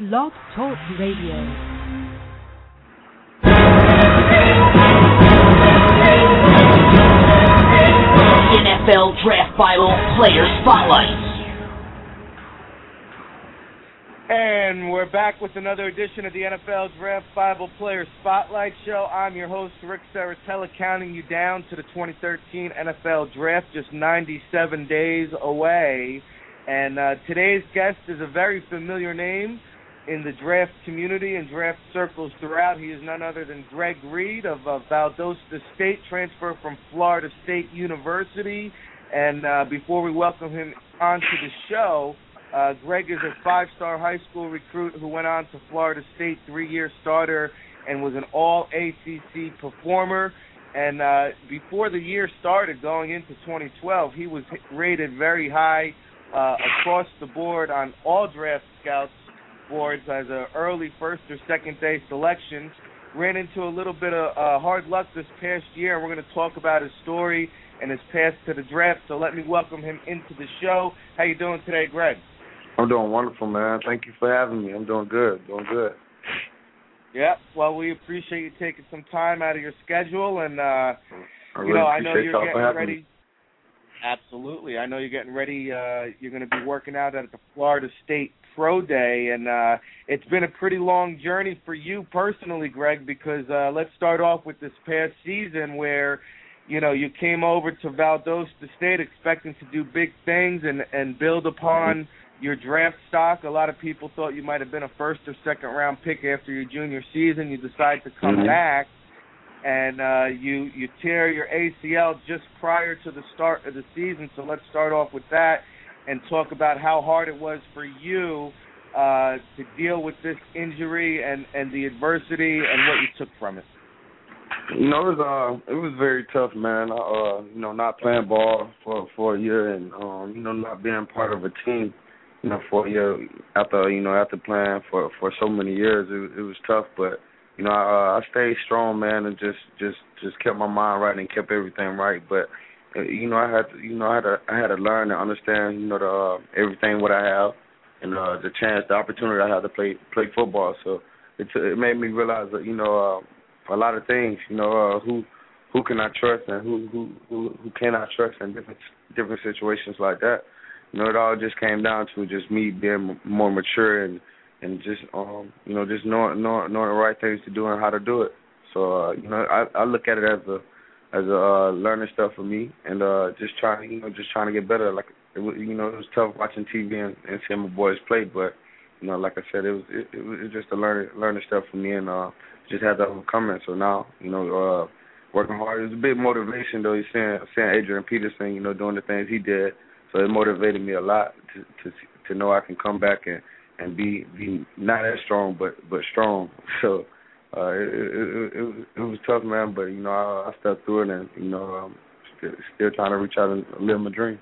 Blog Talk Radio. NFL Draft Bible Player Spotlight. And we're back with another edition of the NFL Draft Bible Player Spotlight Show. I'm your host, Rick Saratella, counting you down to the 2013 NFL Draft, just 97 days away. And today's guest is a very familiar name in the draft community and draft circles throughout. He is none other than Greg Reed of Valdosta State, transfer from Florida State University. And before we welcome him onto the show, Greg is a five-star high school recruit who went on to Florida State, three-year starter, and was an all-ACC performer. And before the year started, going into 2012, he was rated very high across the board on all draft scouts boards as an early first or second day selection. Ran into a little bit of hard luck this past year, and we're going to talk about his story and his path to the draft. So let me welcome him into the show. How you doing today, Greg? I'm doing wonderful, man. Thank you for having me. I'm doing good, Yeah, well, we appreciate you taking some time out of your schedule, and I know you're getting ready. Me. Absolutely, I know you're getting ready. You're going to be working out at the Florida State Pro Day, and it's been a pretty long journey for you personally, Greg. Because let's start off with this past season where you came over to Valdosta State expecting to do big things and build upon your draft stock. A lot of people thought you might have been a first or second round pick after your junior season. You decide to come back, and you tear your ACL just prior to the start of the season. So let's start off with that and talk about how hard it was for you to deal with this injury and the adversity and what you took from it. It was very tough, man. Not playing ball for a year and not being part of a team. For a year after playing for so many years, it was tough. But I stayed strong, man, and just kept my mind right and kept everything right. But I had to learn and understand everything what I have and the opportunity I had to play football. So it made me realize that a lot of things. Who can I trust and who can I trust in different situations like that. It all just came down to just me being more mature and just just knowing the right things to do and how to do it. So I look at it as a learning stuff for me and just trying to get better. Like it was tough watching TV and seeing my boys play, but like I said, it was just a learning stuff for me and just had to overcome it. So now working hard. It was a big motivation though. Seeing Adrian Peterson doing the things he did. So it motivated me a lot to know I can come back and be not as strong but strong. So it was tough, man. But I stuck through it and still trying to reach out and live my dream.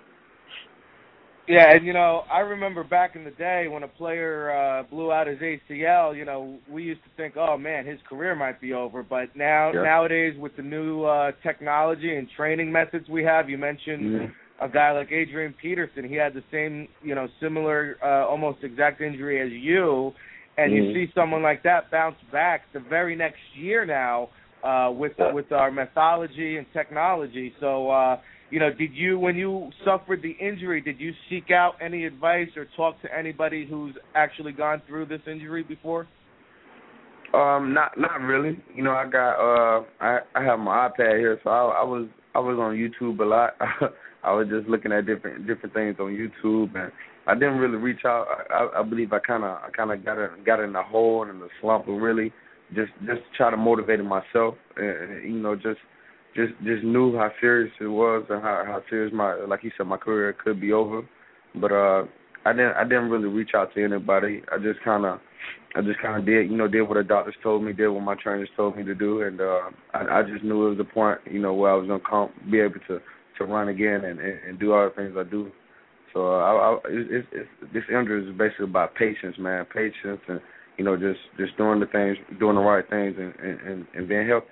Yeah, and I remember back in the day when a player blew out his ACL. We used to think, oh man, his career might be over. But nowadays with the new technology and training methods we have, you mentioned. A guy like Adrian Peterson, he had the same, similar, almost exact injury as you, and you see someone like that bounce back the very next year now with our methodology and technology. So, did you, when you suffered the injury, did you seek out any advice or talk to anybody who's actually gone through this injury before? Not really. I got I have my iPad here, so I was on YouTube a lot. I was just looking at different things on YouTube, and I didn't really reach out. I believe I kind of got in a hole and in a slump, and really just try to motivate myself, and just knew how serious it was and how serious like you said, my career could be over. But I didn't really reach out to anybody. I just kind of did what the doctors told me, did what my trainers told me to do, and I just knew it was a point where I was gonna be able to run again and do all the things I do. So this injury is basically about patience, man. Patience and just doing the right things and being healthy.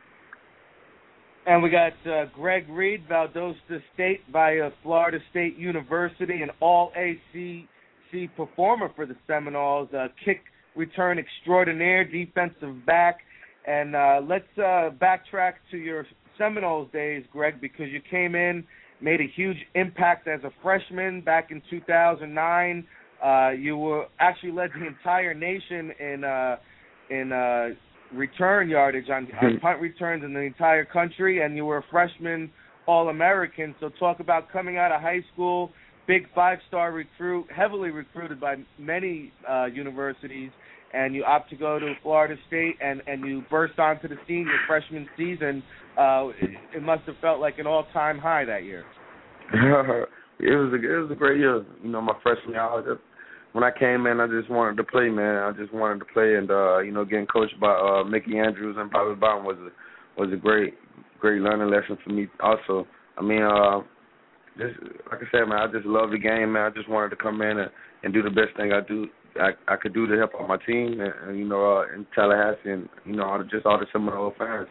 And we got Greg Reed, Valdosta State via Florida State University, an all-ACC see performer for the Seminoles, kick return extraordinaire, defensive back. And let's backtrack to your Seminoles days, Greg, because you came in, made a huge impact as a freshman back in 2009. You were actually led the entire nation in return yardage on punt returns in the entire country, and you were a freshman All-American. So talk about coming out of high school, big 5-star recruit, heavily recruited by many universities, and you opt to go to Florida State, and you burst onto the scene your freshman season. It must have felt like an all-time high that year. It was a great year. You know, my freshman year, when I came in, I just wanted to play, man. I just wanted to play, and you know, getting coached by Mickey Andrews and Bobby Bowden was a great learning lesson for me. Also, I mean, just like I said, man, I just love the game, man. I just wanted to come in and do the best thing I could do to help out my team, and you know, in Tallahassee, and you know, all the Seminole fans.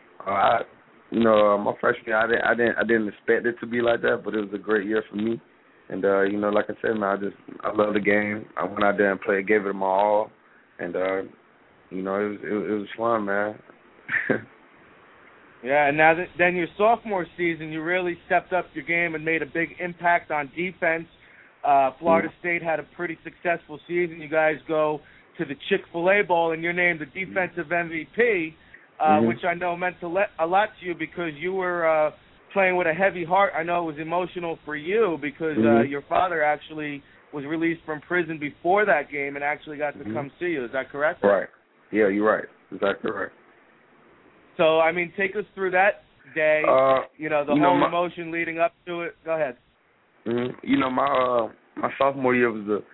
My freshman year, I didn't expect it to be like that, but it was a great year for me. And you know, like I said, man, I love the game. I went out there and played, gave it my all, and you know, it was fun, man. Yeah, and now then your sophomore season, you really stepped up your game and made a big impact on defense. Florida State had a pretty successful season. You guys go to the Chick-fil-A Bowl, and you're named the defensive MVP, which I know meant a lot to you because you were playing with a heavy heart. I know it was emotional for you because your father actually was released from prison before that game and actually got to come see you. Is that correct? Right. Yeah, you're right. Exactly right. So, I mean, take us through that day, you know, the whole emotion leading up to it. Go ahead. You know, my sophomore year was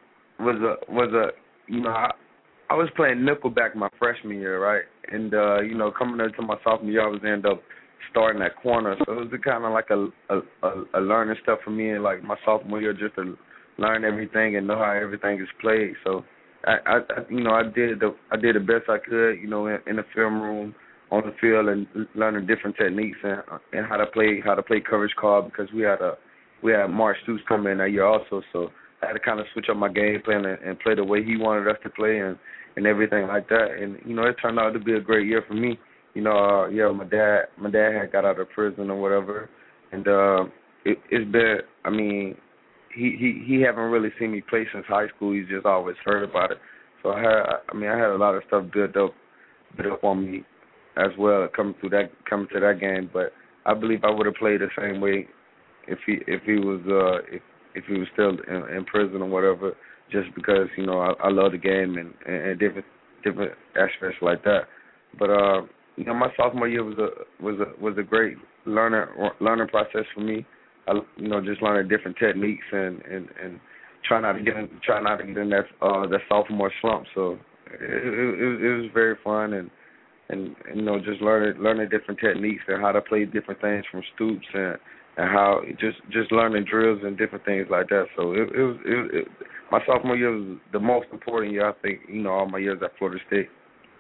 a you know, I was playing nickelback my freshman year, right? And you know, coming into my sophomore year, I was end up starting at corner, so it was kind of like a learning stuff for me. And like my sophomore year, just to learn everything and know how everything is played. So I you know, I did the best I could, you know, in the film room, on the field, and learning different techniques and how to play coverage call, because we had Mark Stoops come in that year also. So I had to kind of switch up my game plan and play the way he wanted us to play and everything like that. And you know, it turned out to be a great year for me. You know, my dad had got out of prison or whatever, and it's been, I mean, he haven't really seen me play since high school. He's just always heard about it. So I had a lot of stuff built up on me as well coming to that game. But I believe I would have played the same way if he was still in prison or whatever, just because, you know, I love the game and different aspects like that. But you know, my sophomore year was a great learning process for me. You know, just learning different techniques and trying not to get in that sophomore slump. So it was very fun and you know, just learning different techniques and how to play different things from Stoops and how just learning drills and different things like that. So it my sophomore year was the most important year, I think, you know, all my years at Florida State.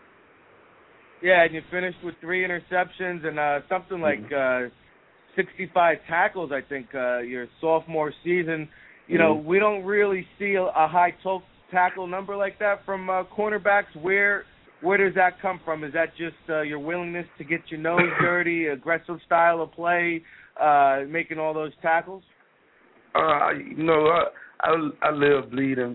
Yeah, and you finished with 3 interceptions and something like 65 tackles, I think, your sophomore season. You know, we don't really see a high tackle number like that from cornerbacks. Where does that come from? Is that just your willingness to get your nose dirty, aggressive style of play, making all those tackles? You know, I live, bleed, and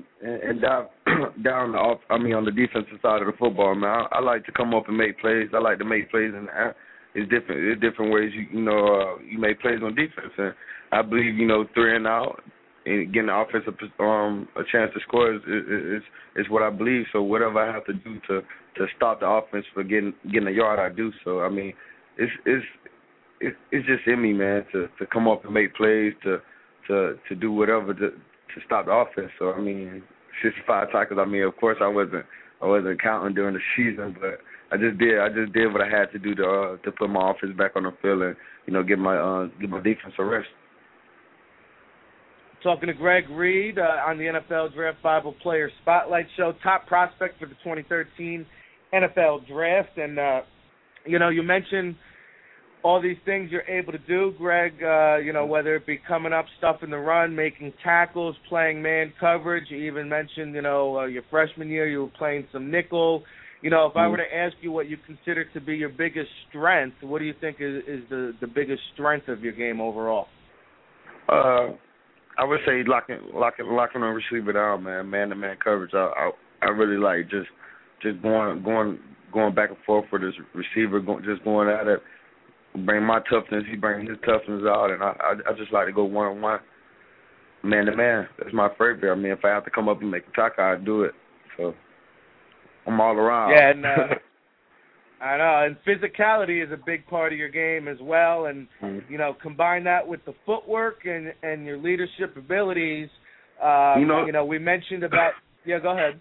down on the defensive side of the football, man. I like to come up and make plays. I like to make plays, and it's different. There's different ways you make plays on defense, and I believe, you know, 3 and out and getting the offensive a chance to score is what I believe. So whatever I have to do to stop the offense for getting a yard, I do. So I mean, it's just in me, man, to come up and make plays, to do whatever to stop the offense. So I mean, 65 tackles. I mean, of course I wasn't counting during the season, but I just did what I had to do to put my offense back on the field and, you know, give my defense a rest. Talking to Greg Reed on the NFL Draft Bible Player Spotlight Show, top prospect for the 2013 NFL Draft. And, you know, you mentioned all these things you're able to do, Greg, whether it be coming up, stuffing the run, making tackles, playing man coverage. You even mentioned, your freshman year you were playing some nickel. If I were to ask you what you consider to be your biggest strength, what do you think is the biggest strength of your game overall? I would say locking a receiver down, man-to-man coverage. I really like just going back and forth with this receiver, just going at it. Bring my toughness, he bring his toughness out, and I just like to go one-on-one, man-to-man. That's my favorite. I mean, if I have to come up and make a tackle, I do it. So I'm all around. Yeah, and I know, and physicality is a big part of your game as well, and combine that with the footwork and your leadership abilities. We mentioned about. Yeah, go ahead.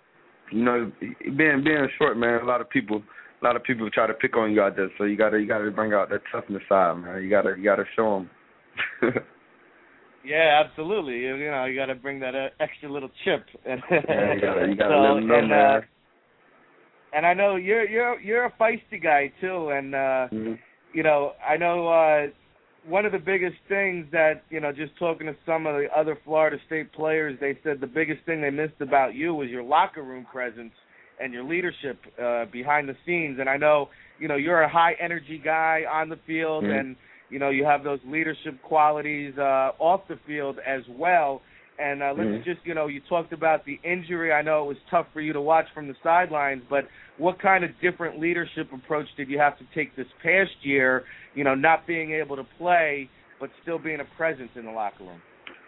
Being short, man. A lot of people try to pick on you out there, so you gotta bring out that toughness side, man. You gotta show them. Yeah, absolutely. You gotta bring that extra little chip. Yeah, you gotta let them know, man. And I know you're a feisty guy too, and I know one of the biggest things that just talking to some of the other Florida State players, they said the biggest thing they missed about you was your locker room presence and your leadership behind the scenes. And I know you're a high energy guy on the field, and you have those leadership qualities off the field as well. And let's just, you talked about the injury. I know it was tough for you to watch from the sidelines, but what kind of different leadership approach did you have to take this past year, not being able to play, but still being a presence in the locker room?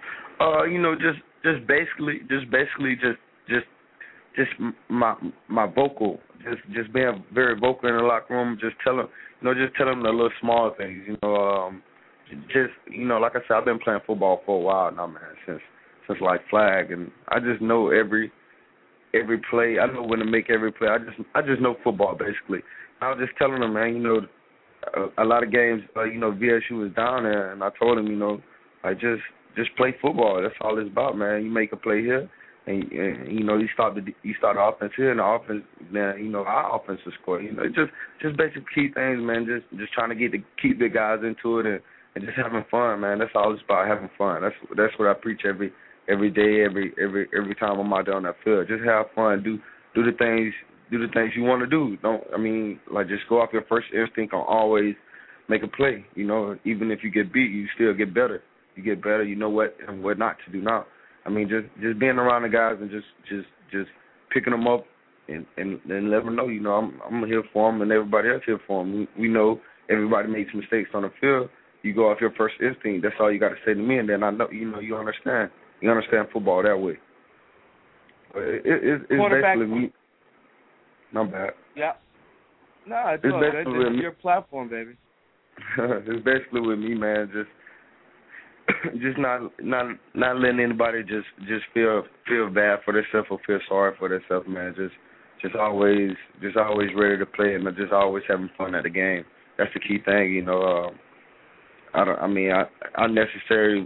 Just basically my vocal, just being very vocal in the locker room, just tell them the little small things, like I said, I've been playing football for a while now, man, since like flag, and I just know every play. I know when to make every play. I just know football basically. I was just telling them, man, a lot of games, VSU was down there, and I told him, just play football. That's all it's about, man. You make a play here, and you start the offense here, and the offense, then our offense will score. Just basic key things, man. Just trying to keep the guys into it and just having fun, man. That's all it's about, having fun. That's what I preach every day, every time I'm out there on that field. Just have fun, do the things you want to do. Just go off your first instinct and always make a play. Even if you get beat, you still get better. You get better. You know what and what not to do now. Just being around the guys and just picking them up and let them know. I'm here for them and everybody else here for them. We know everybody makes mistakes on the field. You go off your first instinct. That's all you got to say to me, and then I know you understand. You understand football that way. It's basically me. My bad. Yeah. No, it's all good. This is your platform, baby. It's basically with me, man. Just not letting anybody just feel bad for themselves or feel sorry for themselves, man. Just always ready to play and just always having fun at the game. That's the key thing, I necessarily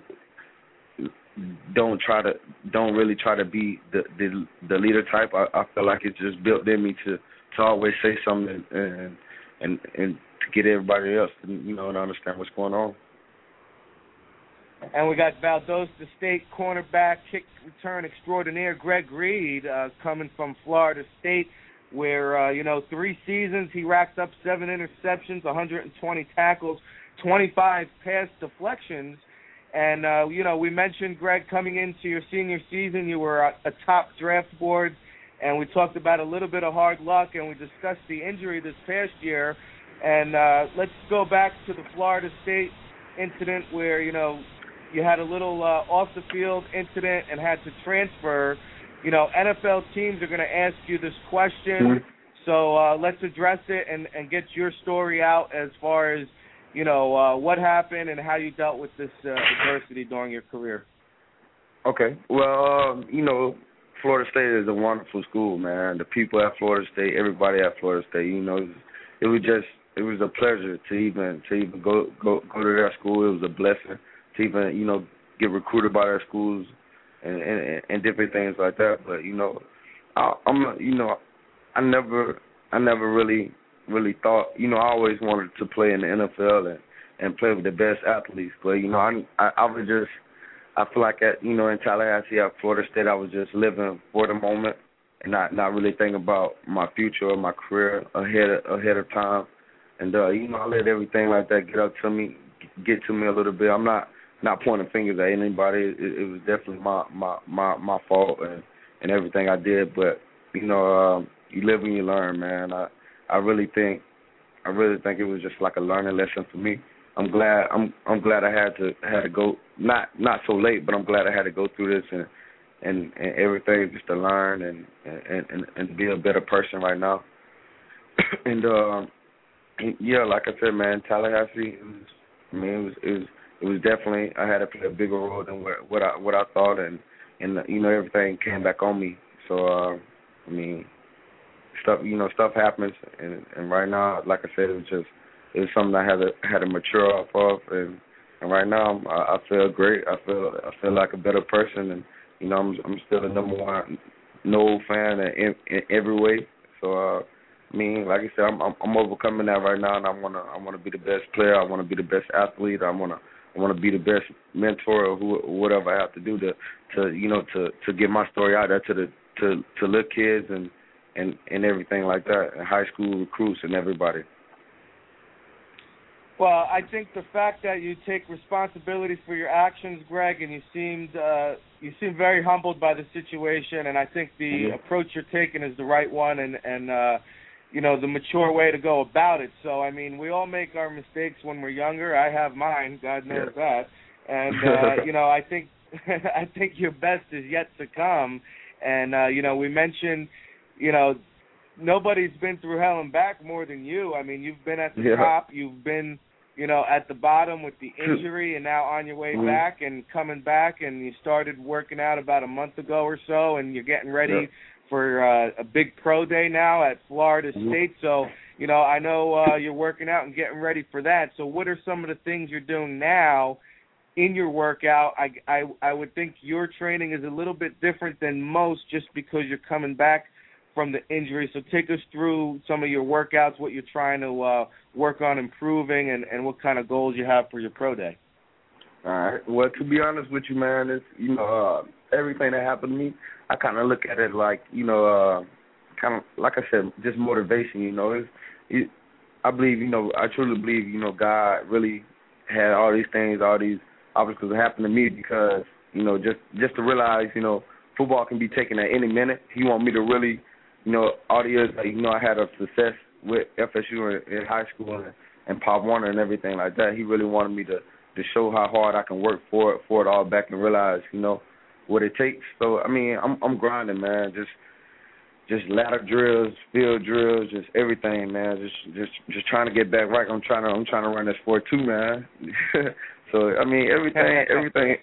don't really try to be the leader type. I feel like it's just built in me to always say something and to get everybody else to understand what's going on. And we got Valdosta State cornerback, kick return extraordinaire Greg Reed coming from Florida State, where 3 seasons he racked up 7 interceptions, 120 tackles, 25 pass deflections. And, we mentioned, Greg, coming into your senior season, you were a top draft board, and we talked about a little bit of hard luck, and we discussed the injury this past year. And let's go back to the Florida State incident where, you had a little off-the-field incident and had to transfer. NFL teams are going to ask you this question, so let's address it and get your story out as far as, what happened and how you dealt with this adversity during your career. Okay. Well, Florida State is a wonderful school, man. The people at Florida State, everybody at Florida State, it was a pleasure to even go to their school. It was a blessing to even, get recruited by their schools and different things like that. But, I never really really thought, I always wanted to play in the NFL and play with the best athletes. But, I was just, I feel like in Tallahassee at Florida State, I was just living for the moment and not really thinking about my future or my career ahead of time. And, I let everything like that get to me a little bit. I'm not pointing fingers at anybody. It was definitely my fault and everything I did. But, you live and you learn, man. I really think it was just like a learning lesson for me. I'm glad I had to go not so late, but I'm glad I had to go through this and everything just to learn and be a better person right now. And yeah, like I said, man, Tallahassee, it was definitely, I had to play a bigger role than what I thought, and everything came back on me. So stuff happens, and right now, like I said, it was something I had to mature off of, and right now I feel great. I feel like a better person, and I'm still the number one Noel fan in every way. So like I said, I'm overcoming that right now, and I wanna be the best player. I wanna be the best athlete. I wanna be the best mentor or whatever I have to do to get my story out there to little kids and everything like that, and high school recruits and everybody. Well, I think the fact that you take responsibility for your actions, Greg, and you seem very humbled by the situation, and I think the approach you're taking is the right one, and the mature way to go about it. So, we all make our mistakes when we're younger. I have mine, God knows that. And I think your best is yet to come. And we mentioned, nobody's been through hell and back more than you. You've been at the top. You've been, at the bottom with the injury, and now on your way back and coming back, and you started working out about a month ago or so, and you're getting ready for a big pro day now at Florida State. So, I know you're working out and getting ready for that. So what are some of the things you're doing now in your workout? I would think your training is a little bit different than most just because you're coming back from the injury. So take us through some of your workouts, what you're trying to work on improving, and what kind of goals you have for your pro day. All right. Well, to be honest with you, man, it's, everything that happened to me, I kind of look at it like, kind of, like I said, just motivation, I believe, I truly believe, God really had all these things, all these obstacles that happened to me because, just to realize, football can be taken at any minute. He want me to really, all the years, I had a success with FSU in high school and Pop Warner and everything like that. He really wanted me to show how hard I can work for it all back and realize, what it takes. So, I'm grinding, man. Just ladder drills, field drills, just everything, man. Just trying to get back right. I'm trying to run this sport too, man. So everything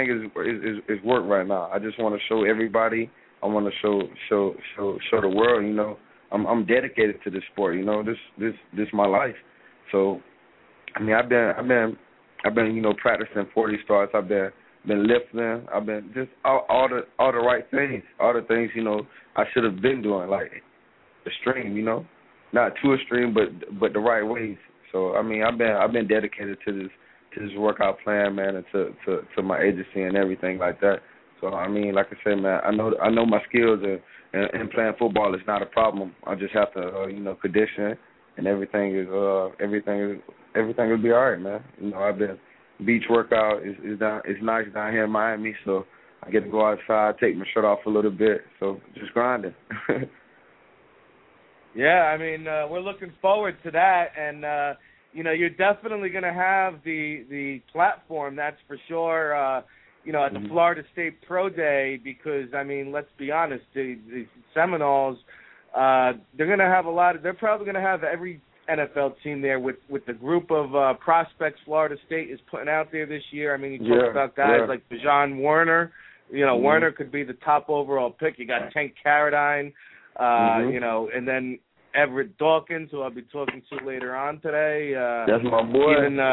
is work right now. I just want to show everybody. I want to show the world. I'm dedicated to this sport. This my life. So I've been practicing 40 starts. I've been lifting. I've been just all the right things. All the things I should have been doing, like extreme. Not too extreme, but the right ways. So I've been dedicated to this workout plan, man, and to my agency and everything like that. So like I said, man, I know my skills and playing football is not a problem. I just have to condition, and everything will be all right, man. I've been beach workout is nice down here in Miami, so I get to go outside, take my shirt off a little bit, so just grinding. Yeah, we're looking forward to that, and you're definitely going to have the platform, that's for sure. At the Florida State Pro Day, because let's be honest, the Seminoles, they're going to have they're probably going to have every NFL team there with the group of prospects Florida State is putting out there this year. You talk about guys like Bijan Warner. Warner could be the top overall pick. You got Tank Carradine, and then Everett Dawkins, who I'll be talking to later on today. That's my boy.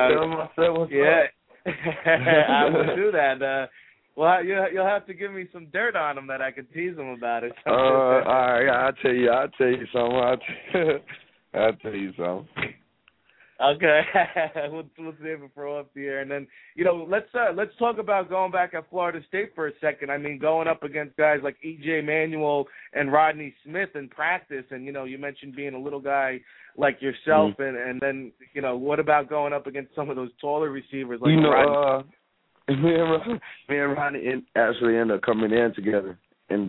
I will do that. Well, you'll have to give me some dirt on him that I can tease him about it. All right, I'll tell you something. I'll tell you something. Okay, we'll save it for off the air, and then let's talk about going back at Florida State for a second. I mean, going up against guys like E.J. Manuel and Rodney Smith in practice, and you mentioned being a little guy like yourself, and then what about going up against some of those taller receivers like Rodney? Me and Rodney actually ended up coming in together, and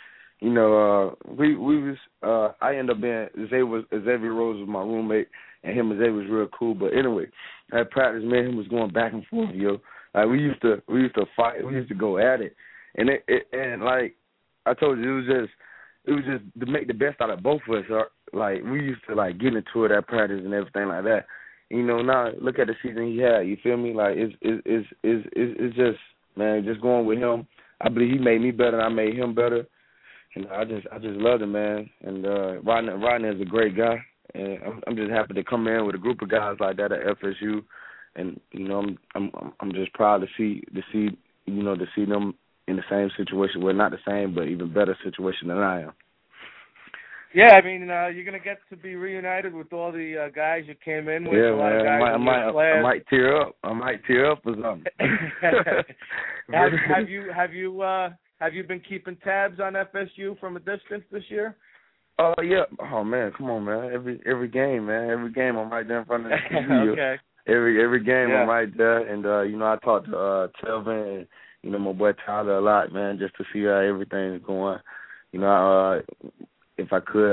we was I ended up being Xavier Rose was my roommate. And him and Zay was real cool. But anyway, at practice, man, him was going back and forth, yo. Like we used to fight. We used to go at it. And and like I told you, it was just to make the best out of both of us. Like we used to like get into it at practice and everything like that. Now look at the season he had. You feel me? Like it's just, man, just going with him. I believe he made me better and I made him better. And I just loved him, man. And Rodney is a great guy. And I'm just happy to come in with a group of guys like that at FSU, and I'm just proud to see them in the same situation. Well, not the same, but even better situation than I am. Yeah, I mean, you're gonna get to be reunited with all the guys you came in with. Yeah, a lot man. of guys I might tear up. I might tear up or something. Have you been keeping tabs on FSU from a distance this year? Oh yeah. Oh man, come on, man. Every game, man. Every game I'm right there in front of the TV. Okay. Every game I'm right there, and I talk to Telvin and my boy Tyler a lot, man, just to see how everything's going. If I could,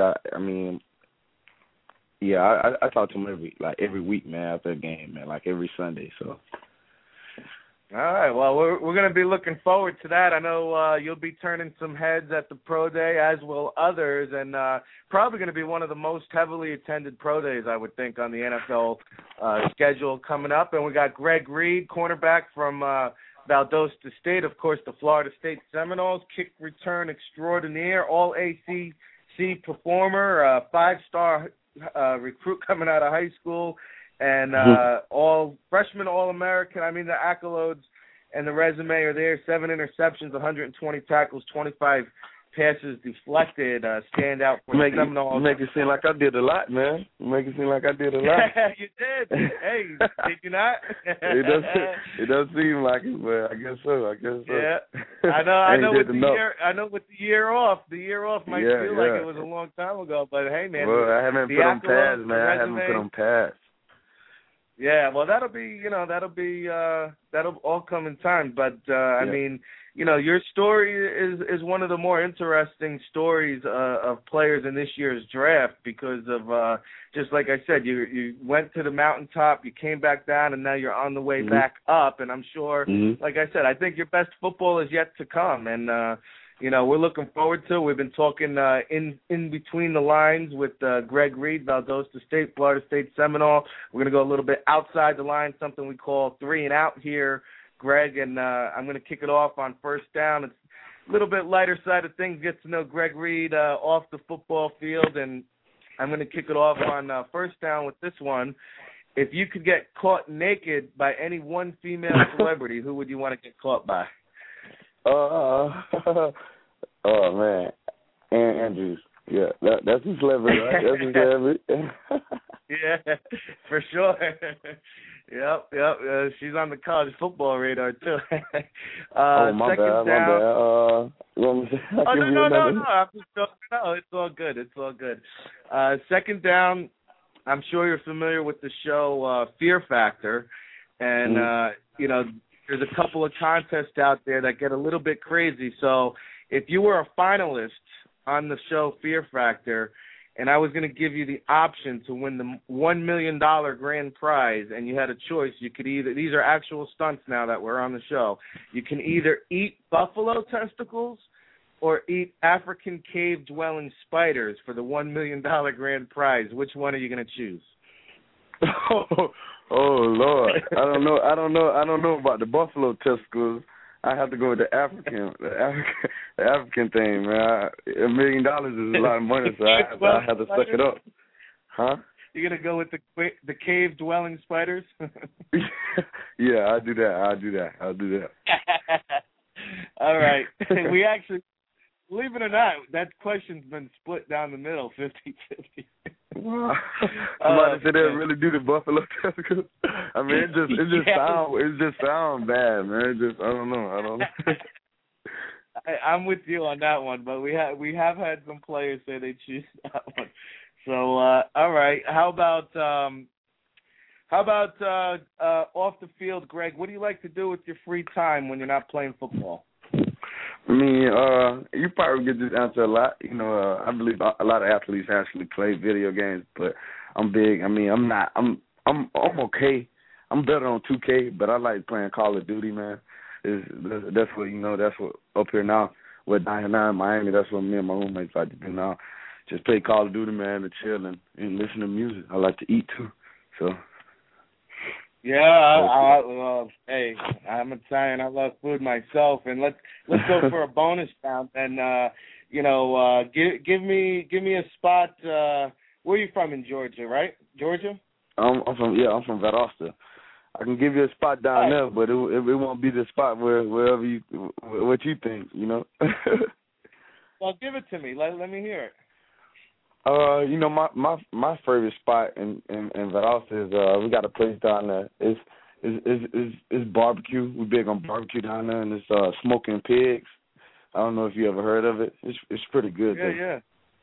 I talk to him every week, man, after a game, man, like every Sunday. So. All right. Well, we're going to be looking forward to that. I know you'll be turning some heads at the Pro Day, as will others, and probably going to be one of the most heavily attended Pro Days, I would think, on the NFL schedule coming up. And we got Greg Reed, cornerback from Valdosta State, of course, the Florida State Seminoles, kick return extraordinaire, all ACC performer, 5-star recruit coming out of high school. And all freshman All-American. I mean, the accolades and the resume are there. 7 interceptions, 120 tackles, 25 passes deflected. Stand out for the Seminoles. You make it seem like I did a lot, man. You make it seem like I did a lot. You did. Hey, did you not? It does seem like it, but I guess so. Yeah, I know. With the year off might feel like it was a long time ago. But hey, man. Well, I haven't put on pads, man. I haven't put on pads. Yeah, well, that'll all come in time. But I mean, your story is one of the more interesting stories of players in this year's draft because of just like I said, you went to the mountaintop, you came back down, and now you're on the way back up. And I'm sure, like I said, I think your best football is yet to come. And we're looking forward to it. We've been talking in between the lines with Greg Reed, Valdosta State, Florida State Seminole. We're going to go a little bit outside the line, something we call 3 and Out here, Greg, and I'm going to kick it off on first down. It's a little bit lighter side of things. Get to know Greg Reed off the football field, and I'm going to kick it off on first down with this one. If you could get caught naked by any one female celebrity, who would you want to get caught by? Oh man, Ann Andrews. Yeah, that's a celebrity, right? That's a celebrity. Yeah, for sure. Yep. She's on the college football radar too. My bad. No. I'm just joking. No, it's all good. Second down. I'm sure you're familiar with the show Fear Factor, and there's a couple of contests out there that get a little bit crazy. So if you were a finalist on the show Fear Factor, and I was going to give you the option to win the $1 million grand prize, and you had a choice, you could either, these are actual stunts now that we're on the show, you can either eat buffalo testicles or eat African cave-dwelling spiders for the $1 million grand prize. Which one are you going to choose? Oh Lord, I don't know about the buffalo testicles. I have to go with the African thing, man. $1 million is a lot of money, so I have to suck it up. Huh? You're gonna go with the cave dwelling spiders? Yeah, I'll do that. All right. We actually, believe it or not, that question's been split down the middle, 50-50. Wow. Somebody said they really do the buffalo testicles. I mean, it just sound bad, man. I don't know. I'm with you on that one, but we have had some players say they choose that one. So all right, how about off the field, Greg? What do you like to do with your free time when you're not playing football? I mean, you probably get this answer a lot. You know, I believe a lot of athletes actually play video games, but I'm big. I mean, I'm not. I'm okay. I'm better on 2K, but I like playing Call of Duty, man. That's what that's what up here now with 99 Miami. That's what me and my roommates like to do now. Just play Call of Duty, man, and chill and listen to music. I like to eat too, so. Yeah, hey, I'm Italian. I love food myself, and let's go for a bonus round. And give me a spot. Where are you from in Georgia? Right, Georgia? I'm from Valdosta. I can give you a spot down there, but it won't be the spot wherever what you think, Well, give it to me. Let me hear it. My favorite spot in Valdosta is we got a place down there. It's barbecue. We're big on barbecue down there, and it's Smoking Pigs. I don't know if you ever heard of it. It's pretty good. Yeah.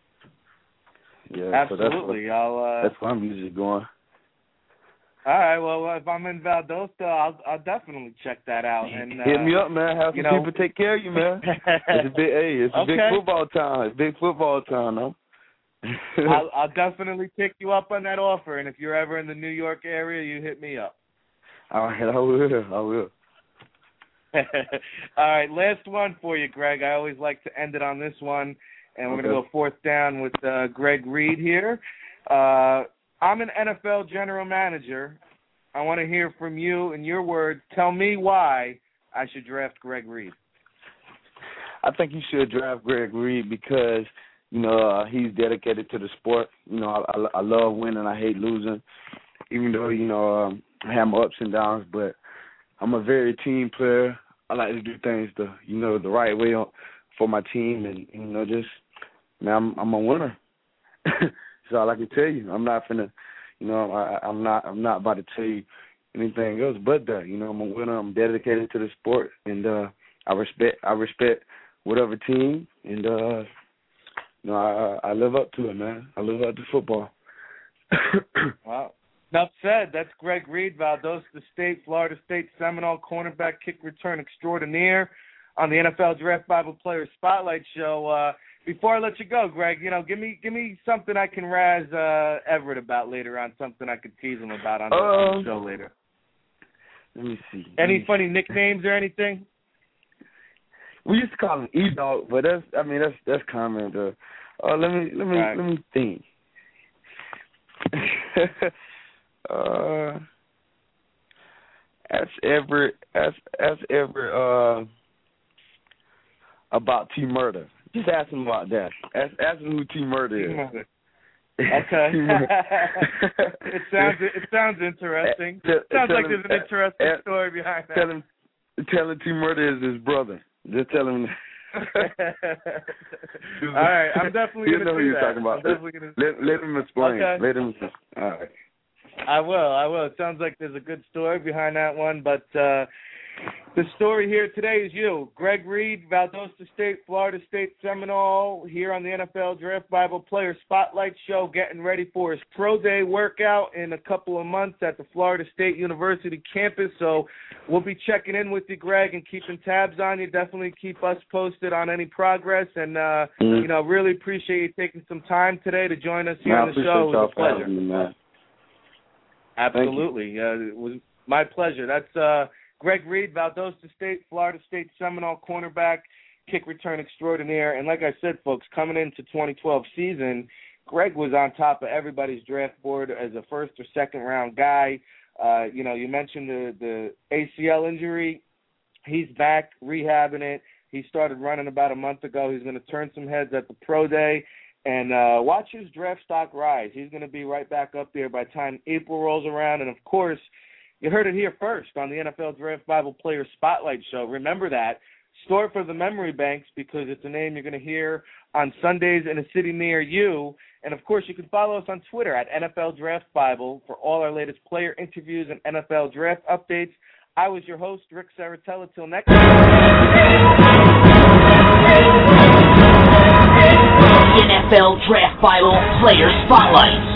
Yeah, absolutely. So that's where I'm usually going. All right. Well, if I'm in Valdosta, I'll definitely check that out. And hit me up, man. Have some people take care of you, man. It's a big football town. It's a big football town, though. I'll definitely pick you up on that offer, and if you're ever in the New York area, you hit me up. All right, I will. All right, last one for you, Greg. I always like to end it on this one, and we're going to go fourth down with Greg Reed here. I'm an NFL general manager. I want to hear from you in your words. Tell me why I should draft Greg Reed. I think you should draft Greg Reed because he's dedicated to the sport. I love winning. I hate losing, even though, I have my ups and downs, but I'm a very team player. I like to do things the right way for my team, and, I'm a winner. That's all I can tell you. I'm not finna, I'm not about to tell you anything else but that. I'm a winner. I'm dedicated to the sport, and I respect whatever team, and I live up to it, man. I live up to football. Wow. Enough said. That's Greg Reed, Valdosta State, Florida State Seminole cornerback, kick return extraordinaire on the NFL Draft Bible Player Spotlight Show. Before I let you go, Greg, give me something I can razz Everett about later on, something I could tease him about on the show later. Let me see. Any funny nicknames or anything? We used to call him E-Dog, but that's common. Let me think. Ask Everett about T-Murder. Just ask him about that. Ask him who T-Murder is. Okay. It sounds interesting. Sounds like there's an interesting story behind that. Tell him T-Murder is his brother. Just tell him. All right, I'm definitely going to do that. You know who you're talking about. Let him explain. Okay. Let him. All right. I will. It sounds like there's a good story behind that one, but the story here today is you. Greg Reed, Valdosta State, Florida State Seminole, here on the NFL Draft Bible Player Spotlight Show, getting ready for his pro day workout in a couple of months at the Florida State University campus. So we'll be checking in with you, Greg, and keeping tabs on you. Definitely keep us posted on any progress. And, really appreciate you taking some time today to join us here on the show. It was a pleasure. Man. Absolutely. It was my pleasure. That's Greg Reed, Valdosta State, Florida State Seminole cornerback, kick return extraordinaire. And like I said, folks, coming into 2012 season, Greg was on top of everybody's draft board as a first or second round guy. You mentioned the ACL injury. He's back rehabbing it. He started running about a month ago. He's going to turn some heads at the pro day. And watch his draft stock rise. He's going to be right back up there by the time April rolls around. And, of course, you heard it here first on the NFL Draft Bible Player Spotlight Show. Remember that. Store it for the memory banks because it's a name you're going to hear on Sundays in a city near you. And, of course, you can follow us on Twitter at NFL Draft Bible for all our latest player interviews and NFL Draft updates. I was your host, Rick Saratella. Till next time. NFL Draft Bible Player Spotlight.